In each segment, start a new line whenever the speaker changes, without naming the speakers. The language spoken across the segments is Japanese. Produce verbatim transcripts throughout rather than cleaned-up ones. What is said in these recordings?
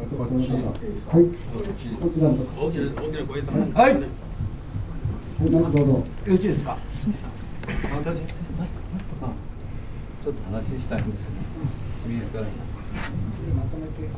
こちらの方、はい、こちらの方、
大きな大きな声で、
はい、はい、どうぞ。よ
ろしいですか。
すみません。私、ちょっと話したいんですよね。清水からまとめて。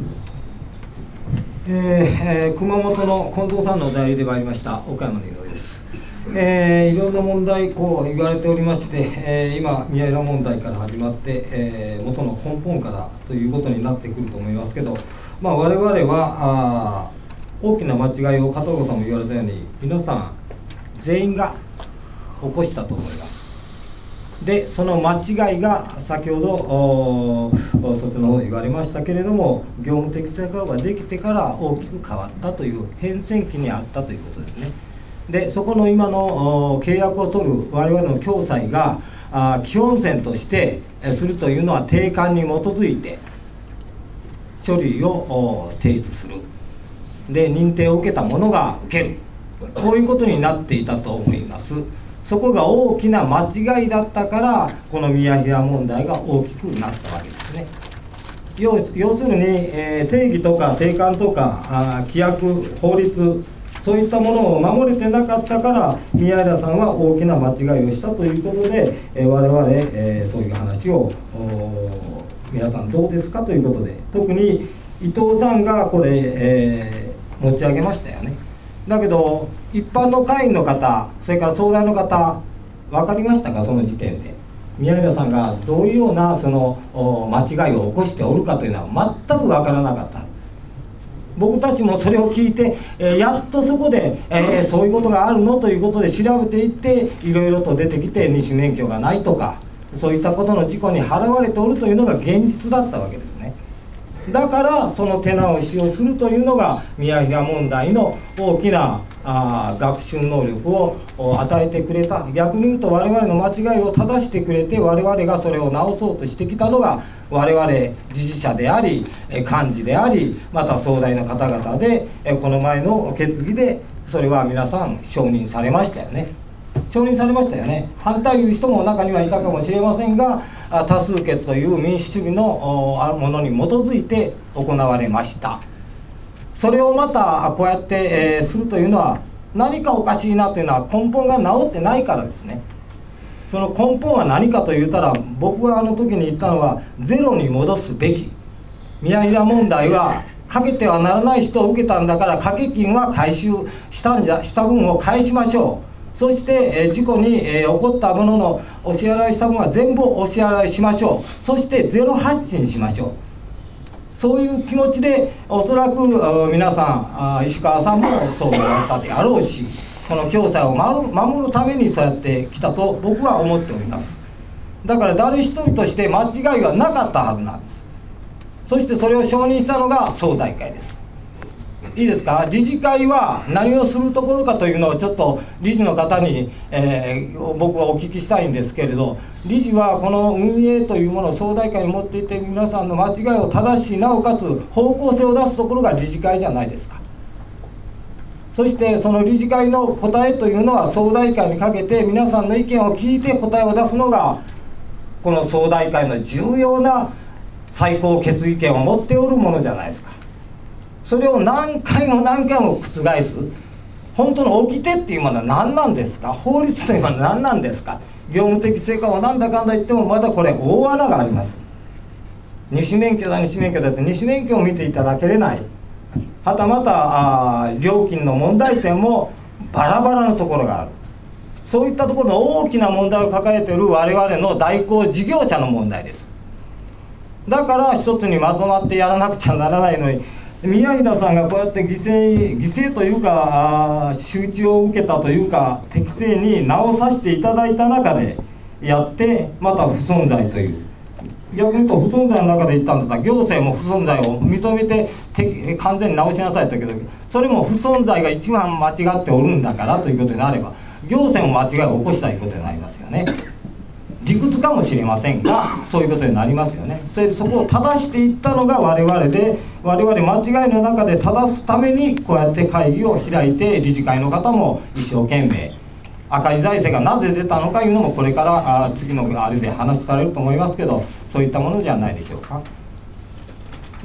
えーえー、熊本の近藤さんの代理で参りました岡山の井上です。えー、いろんな問題こう言われておりまして、えー、今宮浦問題から始まって、えー、元の根本からということになってくると思いますけど、まあ、我々はあ大きな間違いを加藤さんも言われたように皆さん全員が起こしたと思います。でその間違いが先ほどそっちの方で言われましたけれども、業務適正化ができてから大きく変わったという変遷期にあったということですね。でそこの今の契約を取る我々の共済があ基本線としてするというのは定款に基づいて書類を提出する、で認定を受けた者が受ける、こういうことになっていたと思います。そこが大きな間違いだったからこの宮平問題が大きくなったわけですね。要, 要するに、えー、定義とか定款とかあ規約法律そういったものを守れてなかったから宮平さんは大きな間違いをしたということで、えー、我々、えー、そういう話を皆さんどうですかということで、特に伊藤さんがこれ、えー、持ち上げましたよね。だけど一般の会員の方、それから相談の方分かりましたか？その時点で宮平さんがどういうようなその間違いを起こしておるかというのは全く分からなかった。僕たちもそれを聞いて、えー、やっとそこで、えー、そういうことがあるのということで調べていっていろいろと出てきて二種免許がないとかそういったことの事故に払われておるというのが現実だったわけですね。だからその手直しをするというのが宮平問題の大きなあ学習能力を与えてくれた。逆に言うと我々の間違いを正してくれて我々がそれを直そうとしてきたのが我々理事者であり幹事でありまた総代の方々で、この前の決議でそれは皆さん承認されましたよね。承認されましたよね。反対いう人も中にはいたかもしれませんが、多数決という民主主義のものに基づいて行われました。それをまたこうやって、えー、するというのは何かおかしいなというのは根本が治ってないからですね。その根本は何かと言ったら、僕があの時に言ったのはゼロに戻すべき。宮平問題はかけてはならない人を受けたんだから掛け金は回収したんじゃした分を返しましょう。そして、えー、事故に、えー、起こったもののお支払いした分は全部お支払いしましょう。そしてゼロ発信しましょう。そういう気持ちでおそらく皆さん石川さんもそう言われたであろうし、この共済を守るためにそうやってきたと僕は思っております。だから誰一人として間違いはなかったはずなんです。そしてそれを承認したのが総代会です。いいですか？理事会は何をするところかというのをちょっと理事の方に、えー、僕はお聞きしたいんですけれど、理事はこの運営というものを総代会に持っていって皆さんの間違いを正しなおかつ方向性を出すところが理事会じゃないですか。そしてその理事会の答えというのは総代会にかけて皆さんの意見を聞いて答えを出すのがこの総代会の重要な最高決議権を持っておるものじゃないですか。それを何回も何回も覆す本当の掟っていうものは何なんですか？法律というものは何なんですか？業務的成果をなんだかんだ言ってもまだこれ大穴があります。二種免許だ二種免許だって二種免許を見ていただけれない。はたまたあ料金の問題点もバラバラのところがある。そういったところの大きな問題を抱えている我々の代行事業者の問題です。だから一つにまとまってやらなくちゃならないのに、宮平さんがこうやって犠牲、犠牲というか周知を受けたというか適正に直させていただいた中でやってまた不存在という、逆に言うと不存在の中で言ったんだったら行政も不存在を認めて完全に直しなさいと言ったけど、それも不存在が一番間違っておるんだからということになれば行政も間違いを起こしたということになりますよね。理屈かもしれませんがそういうことになりますよね。それでそこを正していったのが我々で、我々間違いの中で正すためにこうやって会議を開いて理事会の方も一生懸命赤字財政がなぜ出たのかいうのもこれからあ次のあれで話されると思いますけど、そういったものじゃないでしょうか。だか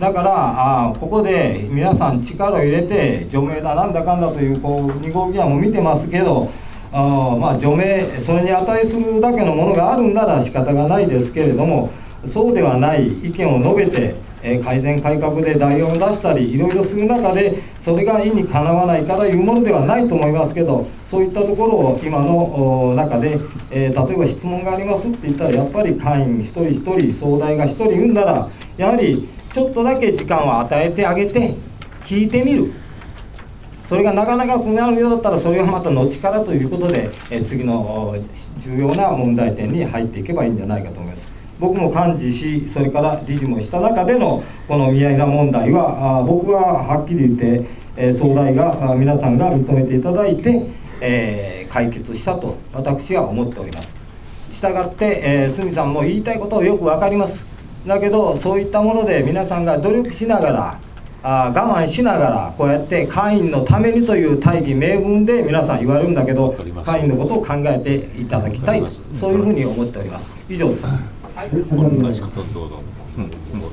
だからあここで皆さん力を入れて除名だなんだかんだというこうに号議案も見てますけど、あまあ除名それに値するだけのものがあるんなら仕方がないですけれども、そうではない意見を述べて、えー、改善改革で代案を出したりいろいろする中でそれが意にかなわないからいうものではないと思いますけど、そういったところを今の中で、えー、例えば質問がありますって言ったらやっぱり会員一人一人総代が一人言うんならやはりちょっとだけ時間を与えてあげて聞いてみる。それがなかなか不安なようだったらそれはまた後からということで、えー、次の重要な問題点に入っていけばいいんじゃないかと思います。僕も幹事し、それから理事もした中でのこの宮平問題は、あ僕ははっきり言って、えー、総代があ皆さんが認めていただいて、えー、解決したと私は思っております。したがって、えー、鷲見さんも言いたいことをよく分かります。だけどそういったもので皆さんが努力しながらあ我慢しながらこうやって会員のためにという大義名分で皆さん言われるんだけど、会員のことを考えていただきたいとそういうふうに思っております。以上です。
はい、ありがとうございます。